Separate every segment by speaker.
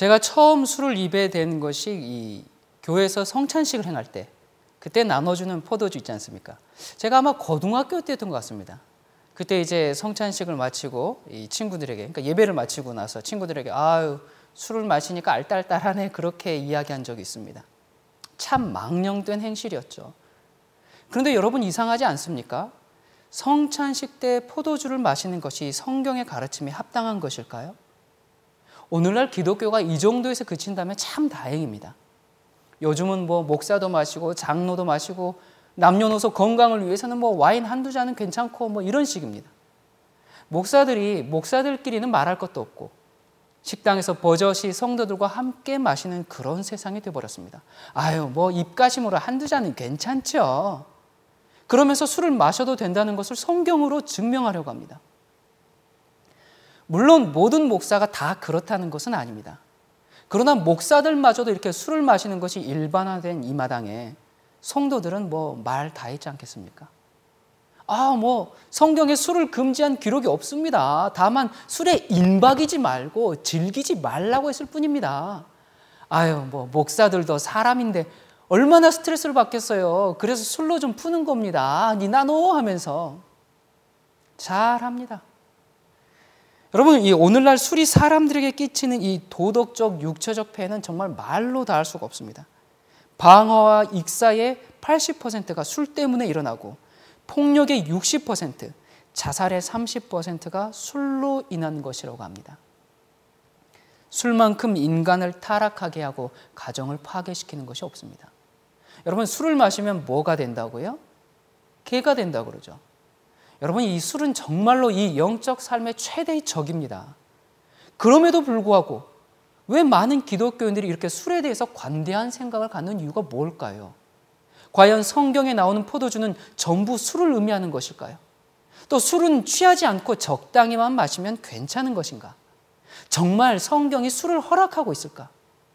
Speaker 1: 제가 처음 술을 입에 댄 것이 이 교회에서 성찬식을 행할 때 그때 나눠주는 포도주 있지 않습니까? 제가 아마 고등학교 때였던 것 같습니다. 그때 이제 성찬식을 마치고 이 친구들에게, 그러니까 예배를 마치고 나서 친구들에게 아유 술을 마시니까 알딸딸하네 그렇게 이야기한 적이 있습니다. 참 망령된 행실이었죠. 그런데 여러분 이상하지 않습니까? 성찬식 때 포도주를 마시는 것이 성경의 가르침에 합당한 것일까요? 오늘날 기독교가 이 정도에서 그친다면 참 다행입니다. 요즘은 뭐 목사도 마시고 장로도 마시고 남녀노소 건강을 위해서는 뭐 와인 한두 잔은 괜찮고 뭐 이런 식입니다. 목사들끼리는 말할 것도 없고 식당에서 버젓이 성도들과 함께 마시는 그런 세상이 되어버렸습니다. 아유 뭐 입가심으로 한두 잔은 괜찮죠. 그러면서 술을 마셔도 된다는 것을 성경으로 증명하려고 합니다. 물론 모든 목사가 다 그렇다는 것은 아닙니다. 그러나 목사들마저도 이렇게 술을 마시는 것이 일반화된 이 마당에 성도들은 뭐 말 다 했지 않겠습니까? 뭐 성경에 술을 금지한 기록이 없습니다. 다만 술에 임박이지 말고 즐기지 말라고 했을 뿐입니다. 뭐 목사들도 사람인데 얼마나 스트레스를 받겠어요. 그래서 술로 좀 푸는 겁니다. 니나노 하면서 잘합니다. 여러분, 이 오늘날 술이 사람들에게 끼치는 이 도덕적, 육체적 폐해는 정말 말로 다 할 수가 없습니다. 방화와 익사의 80%가 술 때문에 일어나고 폭력의 60%, 자살의 30%가 술로 인한 것이라고 합니다. 술만큼 인간을 타락하게 하고 가정을 파괴시키는 것이 없습니다. 여러분, 술을 마시면 뭐가 된다고요? 개가 된다고 그러죠. 여러분, 이 술은 정말로 이 영적 삶의 최대의 적입니다. 그럼에도 불구하고 왜 많은 기독교인들이 이렇게 술에 대해서 관대한 생각을 갖는 이유가 뭘까요? 과연 성경에 나오는 포도주는 전부 술을 의미하는 것일까요? 또 술은 취하지 않고 적당히만 마시면 괜찮은 것인가? 정말 성경이 술을 허락하고 있을까?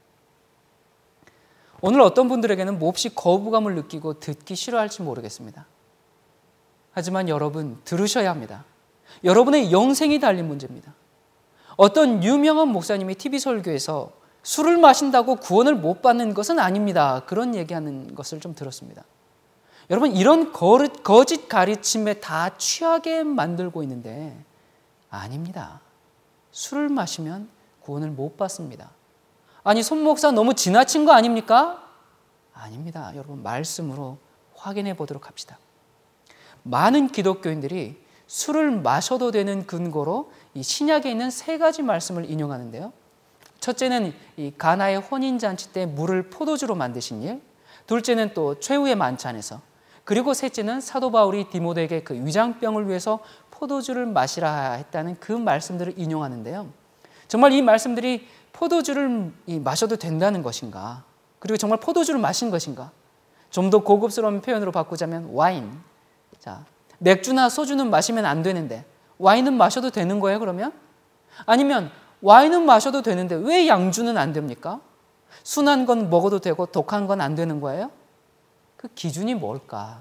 Speaker 1: 오늘 어떤 분들에게는 몹시 거부감을 느끼고 듣기 싫어할지 모르겠습니다. 하지만 여러분 들으셔야 합니다. 여러분의 영생이 달린 문제입니다. 어떤 유명한 목사님이 TV 설교에서 술을 마신다고 구원을 못 받는 것은 아닙니다. 그런 얘기하는 것을 좀 들었습니다. 여러분 이런 거짓 가르침에 다 취하게 만들고 있는데 아닙니다. 술을 마시면 구원을 못 받습니다. 아니 손 목사 너무 지나친 거 아닙니까? 아닙니다. 여러분 말씀으로 확인해 보도록 합시다. 많은 기독교인들이 술을 마셔도 되는 근거로 이 신약에 있는 세 가지 말씀을 인용하는데요. 첫째는 이 가나의 혼인잔치 때 물을 포도주로 만드신 일, 둘째는 또 최후의 만찬에서, 그리고 셋째는 사도 바울이 디모데에게 그 위장병을 위해서 포도주를 마시라 했다는 그 말씀들을 인용하는데요. 정말 이 말씀들이 포도주를 마셔도 된다는 것인가? 그리고 정말 포도주를 마신 것인가? 좀 더 고급스러운 표현으로 바꾸자면 와인. 자, 맥주나 소주는 마시면 안 되는데 와인은 마셔도 되는 거예요, 그러면? 아니면 와인은 마셔도 되는데 왜 양주는 안 됩니까? 순한 건 먹어도 되고 독한 건 안 되는 거예요? 그 기준이 뭘까?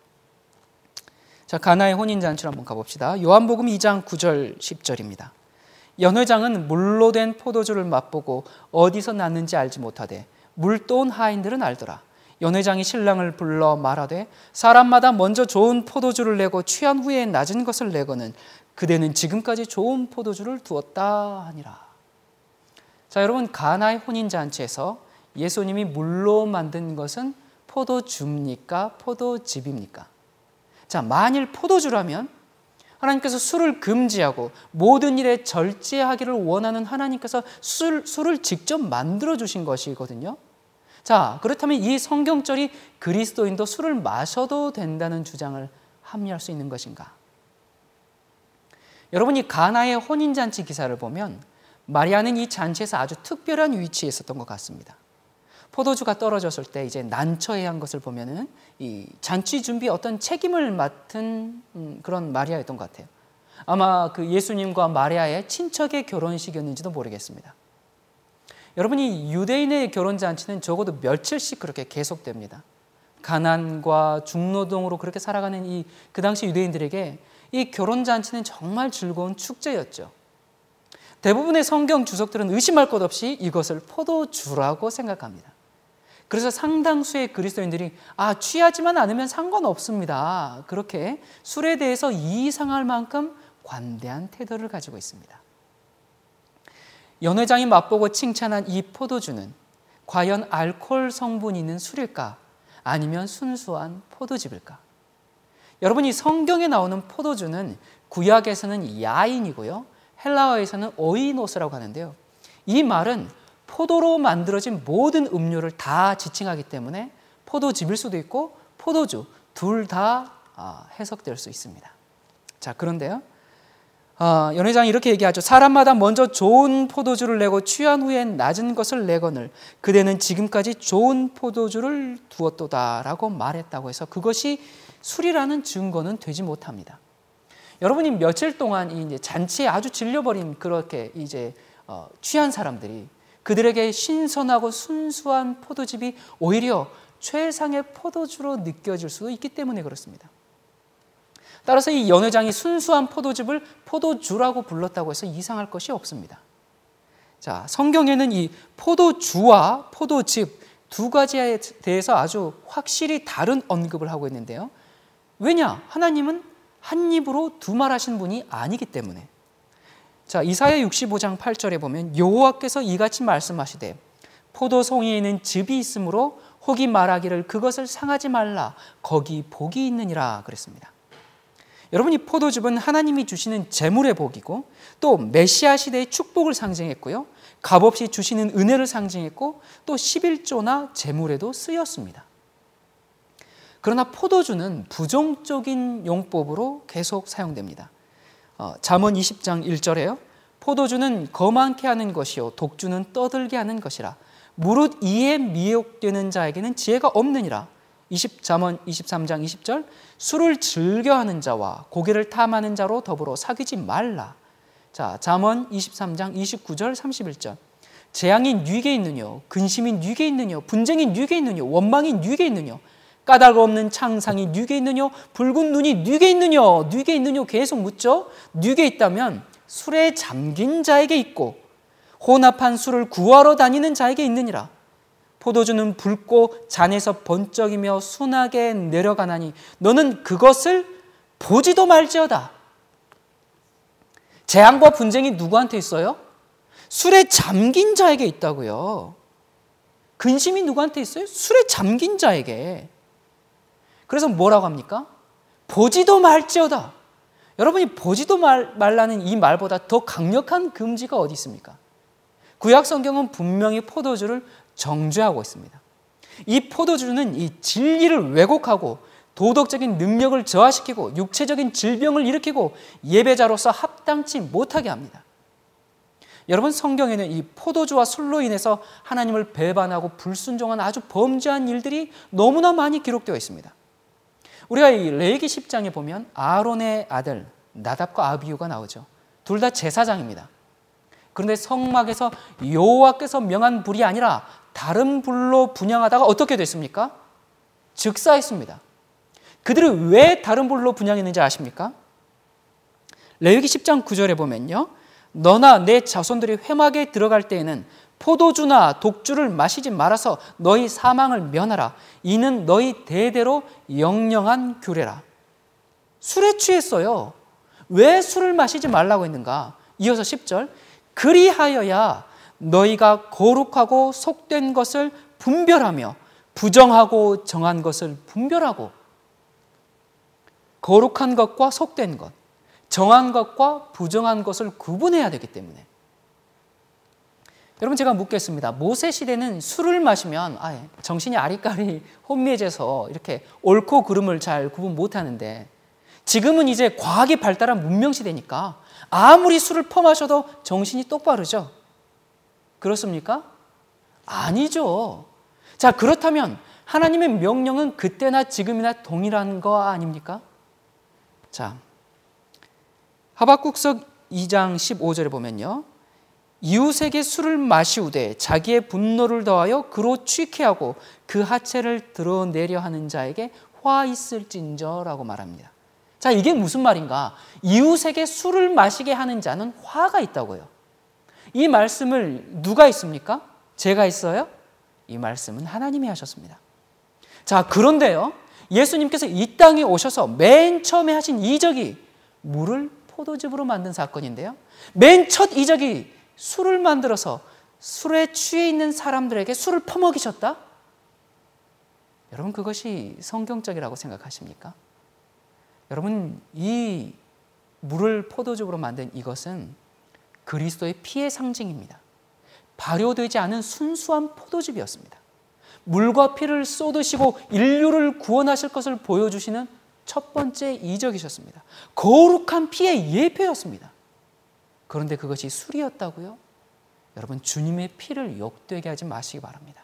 Speaker 1: 자, 가나의 혼인잔치로 한번 가봅시다. 요한복음 2장 9절 10절입니다. 연회장은 물로 된 포도주를 맛보고 어디서 났는지 알지 못하되 물도온 하인들은 알더라. 연회장이 신랑을 불러 말하되 사람마다 먼저 좋은 포도주를 내고 취한 후에 낮은 것을 내거는 그대는 지금까지 좋은 포도주를 두었다 하니라. 자, 여러분 가나의 혼인잔치에서 예수님이 물로 만든 것은 포도주입니까? 포도즙입니까? 자, 만일 포도주라면 하나님께서 술을 금지하고 모든 일에 절제하기를 원하는 하나님께서 술을 직접 만들어 주신 것이거든요. 자, 그렇다면 이 성경절이 그리스도인도 술을 마셔도 된다는 주장을 합리화할 수 있는 것인가? 여러분이 가나의 혼인잔치 기사를 보면 마리아는 이 잔치에서 아주 특별한 위치에 있었던 것 같습니다. 포도주가 떨어졌을 때 이제 난처해 한 것을 보면은 이 잔치 준비 어떤 책임을 맡은 그런 마리아였던 것 같아요. 아마 그 예수님과 마리아의 친척의 결혼식이었는지도 모르겠습니다. 여러분이 유대인의 결혼 잔치는 적어도 며칠씩 그렇게 계속됩니다. 가난과 중노동으로 그렇게 살아가는 그 당시 유대인들에게 이 결혼 잔치는 정말 즐거운 축제였죠. 대부분의 성경 주석들은 의심할 것 없이 이것을 포도주라고 생각합니다. 그래서 상당수의 그리스도인들이 취하지만 않으면 상관없습니다. 그렇게 술에 대해서 이상할 만큼 관대한 태도를 가지고 있습니다. 연회장이 맛보고 칭찬한 이 포도주는 과연 알코올 성분이 있는 술일까? 아니면 순수한 포도즙일까? 여러분, 이 성경에 나오는 포도주는 구약에서는 야인이고요, 헬라어에서는 오이노스라고 하는데요, 이 말은 포도로 만들어진 모든 음료를 다 지칭하기 때문에 포도즙일 수도 있고 포도주 둘 다 해석될 수 있습니다. 자, 그런데요, 연회장이 이렇게 얘기하죠. 사람마다 먼저 좋은 포도주를 내고 취한 후엔 낮은 것을 내거늘 그대는 지금까지 좋은 포도주를 두었도다라고 말했다고 해서 그것이 술이라는 증거는 되지 못합니다. 여러분이 며칠 동안 이제 잔치에 아주 질려버린 그렇게 이제 취한 사람들이 그들에게 신선하고 순수한 포도즙이 오히려 최상의 포도주로 느껴질 수도 있기 때문에 그렇습니다. 따라서 이 연회장이 순수한 포도즙을 포도주라고 불렀다고 해서 이상할 것이 없습니다. 자, 성경에는 이 포도주와 포도즙 두 가지에 대해서 아주 확실히 다른 언급을 하고 있는데요. 왜냐? 하나님은 한 입으로 두 말 하신 분이 아니기 때문에. 자, 이사야 65장 8절에 보면 여호와께서 이같이 말씀하시되 포도송이에는 즙이 있으므로 혹이 말하기를 그것을 상하지 말라 거기 복이 있느니라 그랬습니다. 여러분, 이 포도즙은 하나님이 주시는 재물의 복이고 또 메시아 시대의 축복을 상징했고요, 값없이 주시는 은혜를 상징했고 또 11조나 재물에도 쓰였습니다. 그러나 포도주는 부정적인 용법으로 계속 사용됩니다. 잠언 20장 1절에요. 포도주는 거만케 하는 것이요 독주는 떠들게 하는 것이라 무릇 이에 미혹되는 자에게는 지혜가 없느니라. 잠언 23장 20절 술을 즐겨하는 자와 고개를 탐하는 자로 더불어 사귀지 말라. 자, 잠언 23장 29절 31절 재앙이 뉘게 있느뇨 근심이 뉘게 있느뇨 분쟁이 뉘게 있느뇨 원망이 뉘게 있느뇨 까닭 없는 창상이 뉘게 있느뇨 붉은 눈이 뉘게 있느뇨 뉘게 있느뇨 계속 묻죠. 뉘게 있다면 술에 잠긴 자에게 있고 혼합한 술을 구하러 다니는 자에게 있느니라. 포도주는 붉고 잔에서 번쩍이며 순하게 내려가나니 너는 그것을 보지도 말지어다. 재앙과 분쟁이 누구한테 있어요? 술에 잠긴 자에게 있다고요. 근심이 누구한테 있어요? 술에 잠긴 자에게. 그래서 뭐라고 합니까? 보지도 말지어다. 여러분이 보지도 말라는 이 말보다 더 강력한 금지가 어디 있습니까? 구약 성경은 분명히 포도주를 정죄하고 있습니다. 이 포도주는 이 진리를 왜곡하고 도덕적인 능력을 저하시키고 육체적인 질병을 일으키고 예배자로서 합당치 못하게 합니다. 여러분, 성경에는 이 포도주와 술로 인해서 하나님을 배반하고 불순종한 아주 범죄한 일들이 너무나 많이 기록되어 있습니다. 우리가 이 레위기 10장에 보면 아론의 아들 나답과 아비후가 나오죠. 둘 다 제사장입니다. 그런데 성막에서 여호와께서 명한 불이 아니라 다른 불로 분향하다가 어떻게 됐습니까? 즉사했습니다. 그들이 왜 다른 불로 분향했는지 아십니까? 레위기 10장 9절에 보면요, 너나 내 자손들이 회막에 들어갈 때에는 포도주나 독주를 마시지 말아서 너희 사망을 면하라. 이는 너희 대대로 영영한 규례라. 술에 취했어요. 왜 술을 마시지 말라고 했는가? 이어서 10절 그리하여야 너희가 거룩하고 속된 것을 분별하며 부정하고 정한 것을 분별하고. 거룩한 것과 속된 것, 정한 것과 부정한 것을 구분해야 되기 때문에. 여러분, 제가 묻겠습니다. 모세 시대는 술을 마시면 정신이 아리까리 혼미해져서 이렇게 옳고 그름을 잘 구분 못하는데, 지금은 이제 과학이 발달한 문명시대니까 아무리 술을 퍼마셔도 정신이 똑바르죠? 그렇습니까? 아니죠. 자, 그렇다면 하나님의 명령은 그때나 지금이나 동일한 거 아닙니까? 자, 하박국서 2장 15절에 보면요, 이웃에게 술을 마시우되 자기의 분노를 더하여 그로 취케 하고 그 하체를 드러내려 하는 자에게 화 있을진저라고 말합니다. 자, 이게 무슨 말인가? 이웃에게 술을 마시게 하는 자는 화가 있다고요. 이 말씀을 누가 있습니까? 제가 있어요? 이 말씀은 하나님이 하셨습니다. 자, 그런데요, 예수님께서 이 땅에 오셔서 맨 처음에 하신 이적이 물을 포도즙으로 만든 사건인데요, 맨 첫 이적이 술을 만들어서 술에 취해 있는 사람들에게 술을 퍼먹이셨다? 여러분, 그것이 성경적이라고 생각하십니까? 여러분, 이 물을 포도즙으로 만든 이것은 그리스도의 피의 상징입니다. 발효되지 않은 순수한 포도즙이었습니다. 물과 피를 쏟으시고 인류를 구원하실 것을 보여주시는 첫 번째 이적이셨습니다. 거룩한 피의 예표였습니다. 그런데 그것이 술이었다고요? 여러분, 주님의 피를 욕되게 하지 마시기 바랍니다.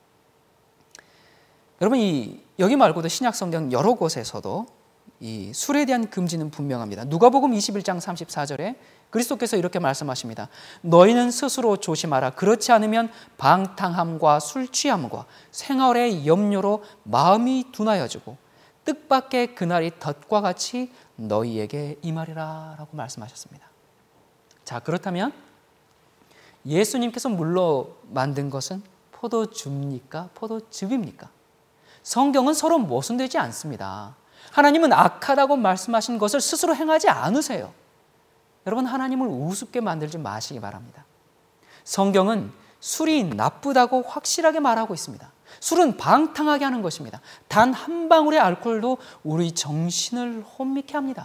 Speaker 1: 여러분, 여기 말고도 신약 성경 여러 곳에서도 이 술에 대한 금지는 분명합니다. 누가복음 21장 34절에 그리스도께서 이렇게 말씀하십니다. 너희는 스스로 조심하라. 그렇지 않으면 방탕함과 술 취함과 생활의 염려로 마음이 둔하여지고 뜻밖의 그날이 덫과 같이 너희에게 임하리라 라고 말씀하셨습니다. 자, 그렇다면 예수님께서 물로 만든 것은 포도즙입니까? 포도즙입니까? 성경은 서로 모순되지 않습니다. 하나님은 악하다고 말씀하신 것을 스스로 행하지 않으세요. 여러분, 하나님을 우습게 만들지 마시기 바랍니다. 성경은 술이 나쁘다고 확실하게 말하고 있습니다. 술은 방탕하게 하는 것입니다. 단 한 방울의 알코올도 우리 정신을 혼미케 합니다.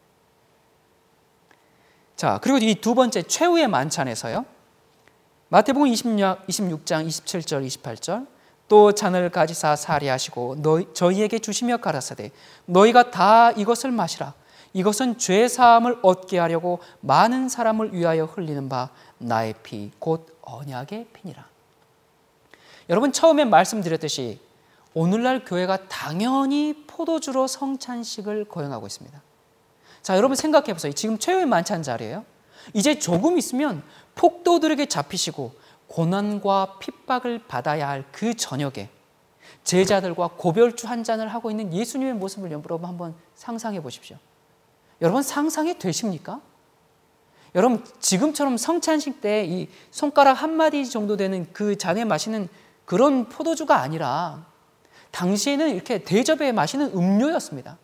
Speaker 1: 자, 그리고 이 두 번째 최후의 만찬에서요, 마태복음 26장 27절 28절, 또 잔을 가지사 사리하시고 저희에게 주시며 가라사대 너희가 다 이것을 마시라. 이것은 죄 사함을 얻게 하려고 많은 사람을 위하여 흘리는 바 나의 피 곧 언약의 피니라. 여러분, 처음에 말씀드렸듯이 오늘날 교회가 당연히 포도주로 성찬식을 거행하고 있습니다. 자, 여러분 생각해 보세요. 지금 최후의 만찬 자리예요. 이제 조금 있으면 폭도들에게 잡히시고 고난과 핍박을 받아야 할 그 저녁에 제자들과 고별주 한 잔을 하고 있는 예수님의 모습을 여러분 한번 상상해 보십시오. 여러분, 상상이 되십니까? 여러분, 지금처럼 성찬식 때 이 손가락 한마디 정도 되는 그 잔에 마시는 그런 포도주가 아니라 당시에는 이렇게 대접에 마시는 음료였습니다.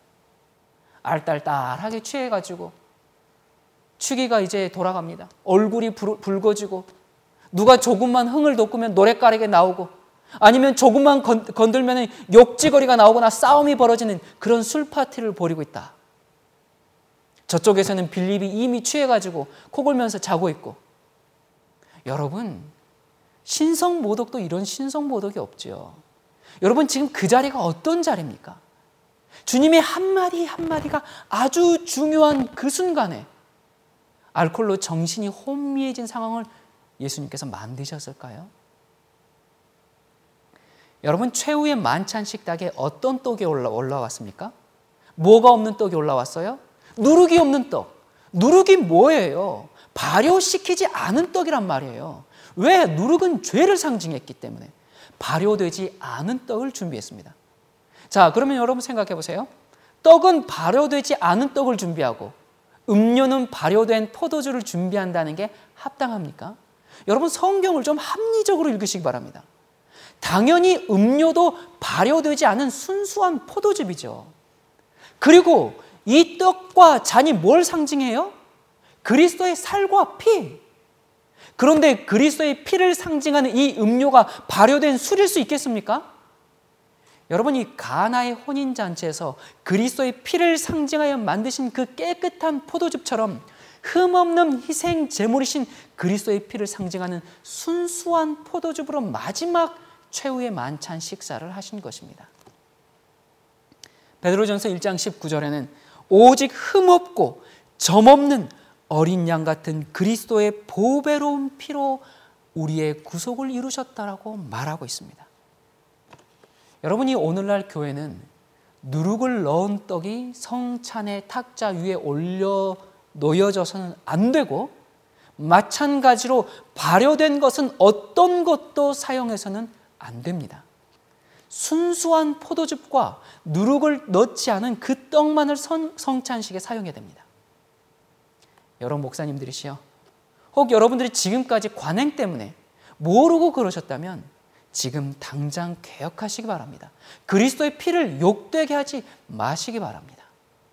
Speaker 1: 알딸딸하게 취해가지고 취기가 이제 돌아갑니다. 얼굴이 붉어지고 누가 조금만 흥을 돋구면 노랫가락에 나오고 아니면 조금만 건들면 욕지거리가 나오거나 싸움이 벌어지는 그런 술 파티를 벌이고 있다. 저쪽에서는 빌립이 이미 취해가지고 코 골면서 자고 있고. 여러분, 신성모독도 이런 신성모독이 없죠. 여러분, 지금 그 자리가 어떤 자리입니까? 주님의 한마디 한마디가 아주 중요한 그 순간에 알코올로 정신이 혼미해진 상황을 예수님께서 만드셨을까요? 여러분, 최후의 만찬 식탁에 어떤 떡이 올라왔습니까? 뭐가 없는 떡이 올라왔어요? 누룩이 없는 떡. 누룩이 뭐예요? 발효시키지 않은 떡이란 말이에요. 왜? 누룩은 죄를 상징했기 때문에 발효되지 않은 떡을 준비했습니다. 자, 그러면 여러분 생각해 보세요. 떡은 발효되지 않은 떡을 준비하고 음료는 발효된 포도주를 준비한다는 게 합당합니까? 여러분, 성경을 좀 합리적으로 읽으시기 바랍니다. 당연히 음료도 발효되지 않은 순수한 포도즙이죠. 그리고 이 떡과 잔이 뭘 상징해요? 그리스도의 살과 피. 그런데 그리스도의 피를 상징하는 이 음료가 발효된 술일 수 있겠습니까? 여러분, 이 가나의 혼인잔치에서 그리스도의 피를 상징하여 만드신 그 깨끗한 포도즙처럼 흠없는 희생 제물이신 그리스도의 피를 상징하는 순수한 포도즙으로 마지막 최후의 만찬 식사를 하신 것입니다. 베드로전서 1장 19절에는 오직 흠없고 점없는 어린 양 같은 그리스도의 보배로운 피로 우리의 구속을 이루셨다라고 말하고 있습니다. 여러분이 오늘날 교회는 누룩을 넣은 떡이 성찬의 탁자 위에 올려 놓여져서는 안 되고 마찬가지로 발효된 것은 어떤 것도 사용해서는 안 됩니다. 순수한 포도즙과 누룩을 넣지 않은 그 떡만을 성찬식에 사용해야 됩니다. 여러분 목사님들이시여, 혹 여러분들이 지금까지 관행 때문에 모르고 그러셨다면 지금 당장 개혁하시기 바랍니다. 그리스도의 피를 욕되게 하지 마시기 바랍니다.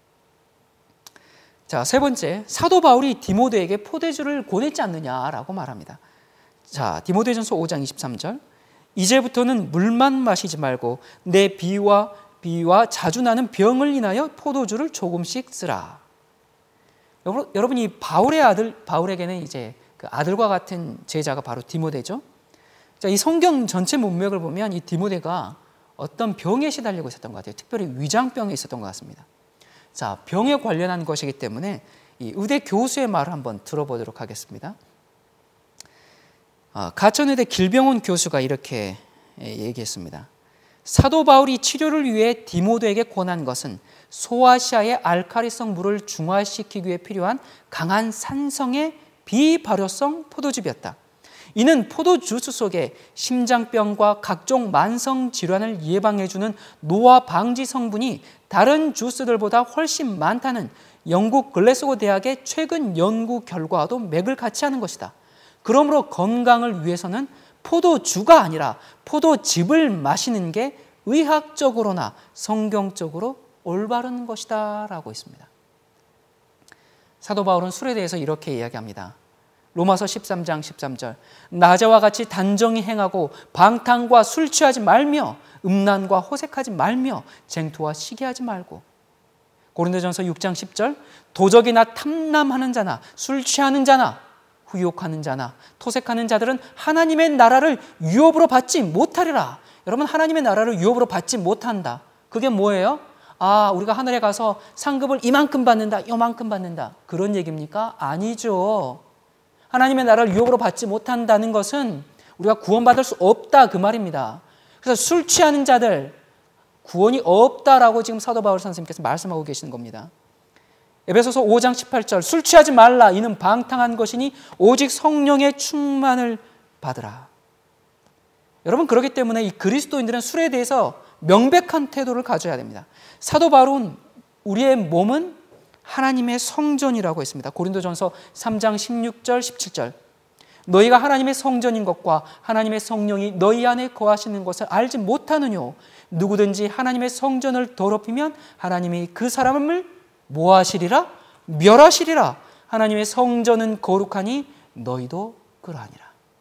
Speaker 1: 자, 세 번째, 사도 바울이 디모데에게 포도주를 권했지 않느냐라고 말합니다. 자, 디모데전서 5장 23절. 이제부터는 물만 마시지 말고 내 비와 자주 나는 병을 인하여 포도주를 조금씩 쓰라. 여러분, 이 바울에게는 이제 그 아들과 같은 제자가 바로 디모데죠. 자, 이 성경 전체 문맥을 보면 이 디모데가 어떤 병에 시달리고 있었던 것 같아요. 특별히 위장병에 있었던 것 같습니다. 자, 병에 관련한 것이기 때문에 이 의대 교수의 말을 한번 들어보도록 하겠습니다. 가천의대 길병원 교수가 이렇게 얘기했습니다. 사도 바울이 치료를 위해 디모데에게 권한 것은 소아시아의 알칼리성 물을 중화시키기 위해 필요한 강한 산성의 비발효성 포도즙이었다. 이는 포도주스 속에 심장병과 각종 만성 질환을 예방해주는 노화 방지 성분이 다른 주스들보다 훨씬 많다는 영국 글래스고 대학의 최근 연구 결과와도 맥을 같이 하는 것이다. 그러므로 건강을 위해서는 포도주가 아니라 포도즙을 마시는 게 의학적으로나 성경적으로 올바른 것이다 라고 있습니다. 사도 바울은 술에 대해서 이렇게 이야기합니다. 로마서 13장 13절. 낮에와 같이 단정히 행하고 방탕과 술 취하지 말며 음란과 호색하지 말며 쟁투와 시기하지 말고. 고린도전서 6장 10절. 도적이나 탐남하는 자나 술 취하는 자나 후욕하는 자나 토색하는 자들은 하나님의 나라를 유업으로 받지 못하리라. 여러분, 하나님의 나라를 유업으로 받지 못한다. 그게 뭐예요? 우리가 하늘에 가서 상급을 이만큼 받는다, 요만큼 받는다. 그런 얘기입니까? 아니죠. 하나님의 나라를 유업으로 받지 못한다는 것은 우리가 구원받을 수 없다 그 말입니다. 그래서 술 취하는 자들 구원이 없다라고 지금 사도 바울 선생님께서 말씀하고 계시는 겁니다. 에베소서 5장 18절. 술 취하지 말라. 이는 방탕한 것이니 오직 성령의 충만을 받으라. 여러분, 그렇기 때문에 이 그리스도인들은 술에 대해서 명백한 태도를 가져야 됩니다. 사도 바울은 우리의 몸은 하나님의 성전이라고 했습니다. 고린도전서 3장 16절 17절. 너희가 하나님의 성전인 것과 하나님의 성령이 너희 안에 거하시는 것을 알지 못하느뇨. 누구든지 하나님의 성전을 더럽히면 하나님이 그 사람을 뭐하시리라? 멸하시리라. 하나님의 성전은 거룩하니 너희도 그러하니라.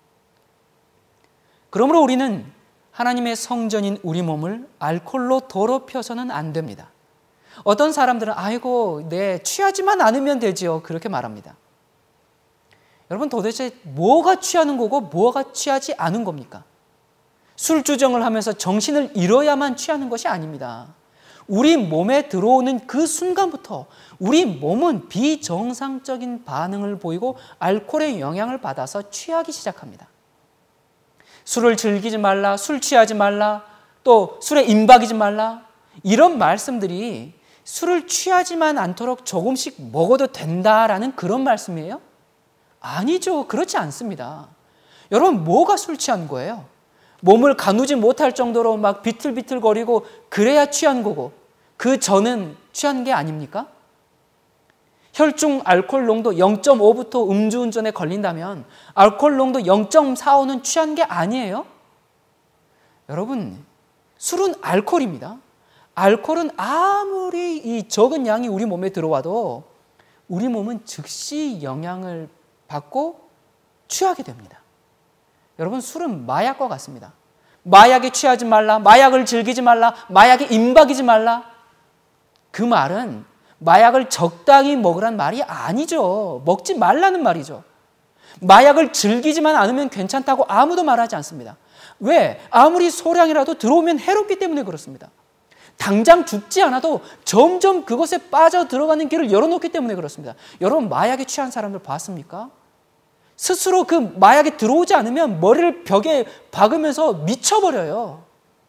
Speaker 1: 그러므로 우리는 하나님의 성전인 우리 몸을 알코올로 더럽혀서는 안 됩니다. 어떤 사람들은 취하지만 않으면 되지요. 그렇게 말합니다. 여러분, 도대체 뭐가 취하는 거고 뭐가 취하지 않은 겁니까? 술주정을 하면서 정신을 잃어야만 취하는 것이 아닙니다. 우리 몸에 들어오는 그 순간부터 우리 몸은 비정상적인 반응을 보이고 알코올의 영향을 받아서 취하기 시작합니다. 술을 즐기지 말라, 술 취하지 말라, 또 술에 임박이지 말라, 이런 말씀들이 술을 취하지만 않도록 조금씩 먹어도 된다라는 그런 말씀이에요? 아니죠. 그렇지 않습니다. 여러분, 뭐가 술 취한 거예요? 몸을 가누지 못할 정도로 막 비틀비틀거리고 그래야 취한 거고, 그 전은 취한 게 아닙니까? 혈중 알코올 농도 0.5부터 음주운전에 걸린다면 알코올 농도 0.45는 취한 게 아니에요? 여러분, 술은 알코올입니다. 알코올은 아무리 이 적은 양이 우리 몸에 들어와도 우리 몸은 즉시 영향을 받고 취하게 됩니다. 여러분, 술은 마약과 같습니다. 마약에 취하지 말라, 마약을 즐기지 말라, 마약에 임박이지 말라. 그 말은 마약을 적당히 먹으란 말이 아니죠. 먹지 말라는 말이죠. 마약을 즐기지만 않으면 괜찮다고 아무도 말하지 않습니다. 왜? 아무리 소량이라도 들어오면 해롭기 때문에 그렇습니다. 당장 죽지 않아도 점점 그것에 빠져 들어가는 길을 열어놓기 때문에 그렇습니다. 여러분, 마약에 취한 사람들 봤습니까? 스스로 그 마약에 들어오지 않으면 머리를 벽에 박으면서 미쳐버려요.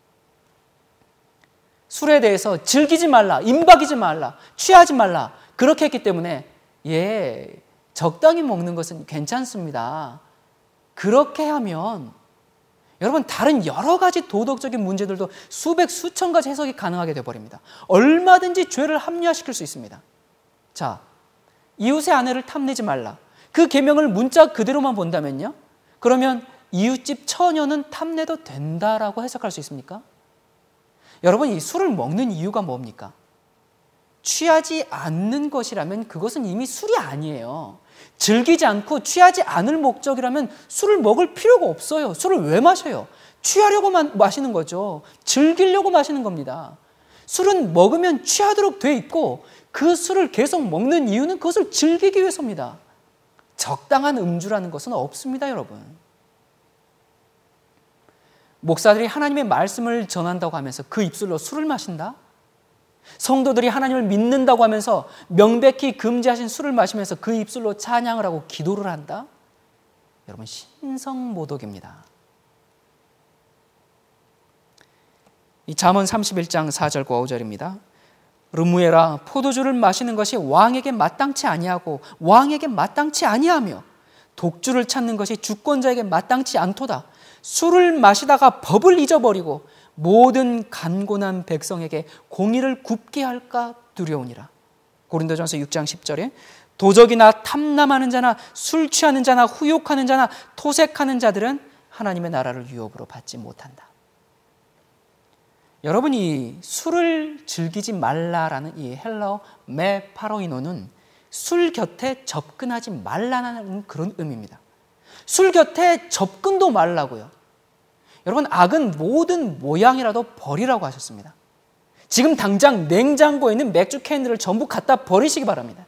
Speaker 1: 술에 대해서 즐기지 말라, 임박이지 말라, 취하지 말라, 그렇게 했기 때문에 적당히 먹는 것은 괜찮습니다. 그렇게 하면 여러분, 다른 여러 가지 도덕적인 문제들도 수백, 수천 가지 해석이 가능하게 되어버립니다. 얼마든지 죄를 합리화시킬 수 있습니다. 자, 이웃의 아내를 탐내지 말라, 그 계명을 문자 그대로만 본다면요, 그러면 이웃집 처녀는 탐내도 된다라고 해석할 수 있습니까? 여러분, 이 술을 먹는 이유가 뭡니까? 취하지 않는 것이라면 그것은 이미 술이 아니에요. 즐기지 않고 취하지 않을 목적이라면 술을 먹을 필요가 없어요. 술을 왜 마셔요? 취하려고 마시는 거죠. 즐기려고 마시는 겁니다. 술은 먹으면 취하도록 돼 있고 그 술을 계속 먹는 이유는 그것을 즐기기 위해서입니다. 적당한 음주라는 것은 없습니다, 여러분. 목사들이 하나님의 말씀을 전한다고 하면서 그 입술로 술을 마신다? 성도들이 하나님을 믿는다고 하면서 명백히 금지하신 술을 마시면서 그 입술로 찬양을 하고 기도를 한다? 여러분, 신성모독입니다. 이 잠언 31장 4절과 5절입니다. 르무에라, 포도주를 마시는 것이 왕에게 마땅치 아니하고 왕에게 마땅치 아니하며 독주를 찾는 것이 주권자에게 마땅치 않도다. 술을 마시다가 법을 잊어버리고 모든 간곤한 백성에게 공의를 굽게 할까 두려우니라. 고린도전서 6장 10절에 도적이나 탐남하는 자나 술 취하는 자나 후욕하는 자나 토색하는 자들은 하나님의 나라를 유업으로 받지 못한다. 여러분이 술을 즐기지 말라라는 이 헬라어 메파로이노는 술 곁에 접근하지 말라는 그런 의미입니다. 술 곁에 접근도 말라고요. 여러분, 악은 모든 모양이라도 버리라고 하셨습니다. 지금 당장 냉장고에 있는 맥주 캔들을 전부 갖다 버리시기 바랍니다.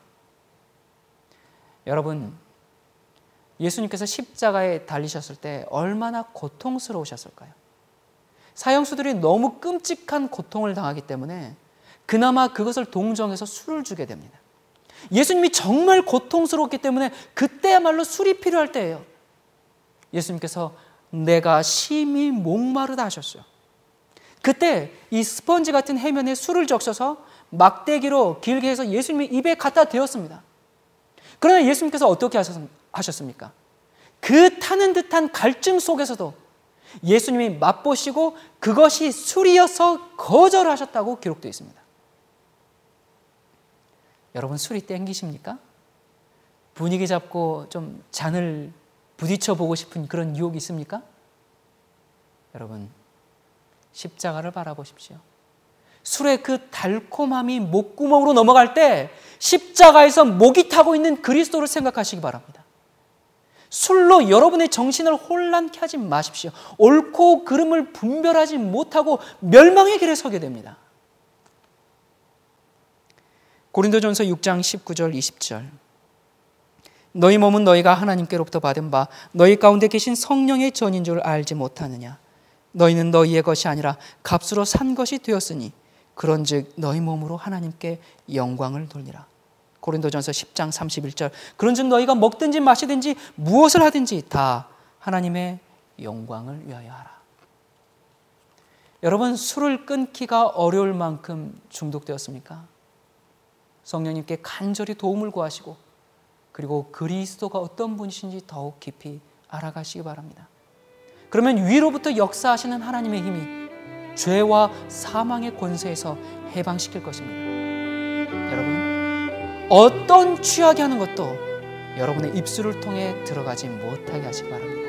Speaker 1: 여러분, 예수님께서 십자가에 달리셨을 때 얼마나 고통스러우셨을까요? 사형수들이 너무 끔찍한 고통을 당하기 때문에 그나마 그것을 동정해서 술을 주게 됩니다. 예수님이 정말 고통스러웠기 때문에 그때야말로 술이 필요할 때예요. 예수님께서 내가 심히 목마르다 하셨어요. 그때 이 스펀지 같은 해면에 술을 적셔서 막대기로 길게 해서 예수님의 입에 갖다 대었습니다. 그러나 예수님께서 어떻게 하셨습니까? 그 타는 듯한 갈증 속에서도 예수님이 맛보시고 그것이 술이어서 거절하셨다고 기록되어 있습니다. 여러분, 술이 땡기십니까? 분위기 잡고 좀 잔을 부딪혀 보고 싶은 그런 유혹이 있습니까? 여러분, 십자가를 바라보십시오. 술의 그 달콤함이 목구멍으로 넘어갈 때 십자가에서 목이 타고 있는 그리스도를 생각하시기 바랍니다. 술로 여러분의 정신을 혼란케 하지 마십시오. 옳고 그름을 분별하지 못하고 멸망의 길에 서게 됩니다. 고린도전서 6장 19절 20절 너희 몸은 너희가 하나님께로부터 받은 바 너희 가운데 계신 성령의 전인 줄 알지 못하느냐. 너희는 너희의 것이 아니라 값으로 산 것이 되었으니 그런즉 너희 몸으로 하나님께 영광을 돌리라. 고린도전서 10장 31절 그런즉 너희가 먹든지 마시든지 무엇을 하든지 다 하나님의 영광을 위하여 하라. 여러분, 술을 끊기가 어려울 만큼 중독되었습니까? 성령님께 간절히 도움을 구하시고 그리고 그리스도가 어떤 분이신지 더욱 깊이 알아가시기 바랍니다. 그러면 위로부터 역사하시는 하나님의 힘이 죄와 사망의 권세에서 해방시킬 것입니다. 여러분, 어떤 취하게 하는 것도 여러분의 입술을 통해 들어가지 못하게 하시기 바랍니다.